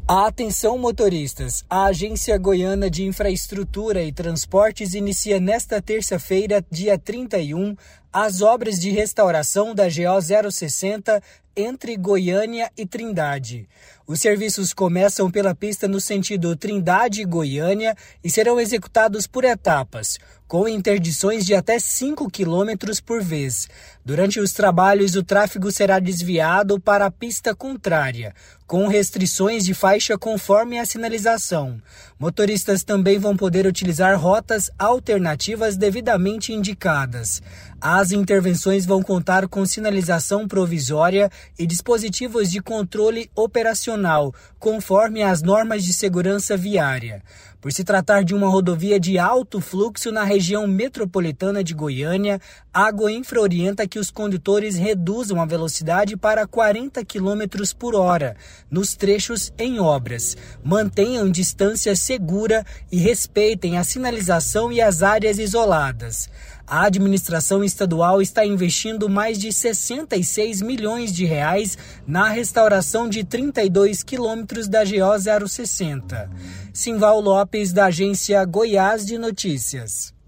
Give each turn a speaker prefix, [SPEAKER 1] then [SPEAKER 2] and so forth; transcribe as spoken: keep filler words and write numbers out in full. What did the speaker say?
[SPEAKER 1] Atenção, motoristas! A Agência Goiana de Infraestrutura e Transportes inicia nesta terça-feira, dia trinta e um, as obras de restauração da G O zero sessenta entre Goiânia e Trindade. Os serviços começam pela pista no sentido Trindade e Goiânia e serão executados por etapas, com interdições de até cinco quilômetros por vez. Durante os trabalhos, o tráfego será desviado para a pista contrária, com restrições de faixa conforme a sinalização. Motoristas também vão poder utilizar rotas alternativas devidamente indicadas. As intervenções vão contar com sinalização provisória e dispositivos de controle operacional, conforme as normas de segurança viária. Por se tratar de uma rodovia de alto fluxo na região metropolitana de Goiânia, a Goinfra orienta que os condutores reduzam a velocidade para quarenta quilômetros por hora nos trechos em obras, mantenham distância segura e respeitem a sinalização e as áreas isoladas. A administração estadual está investindo mais de sessenta e seis milhões de reais na restauração de trinta e dois quilômetros da G O zero sessenta. Simval Lopes, da Agência Goiás de Notícias.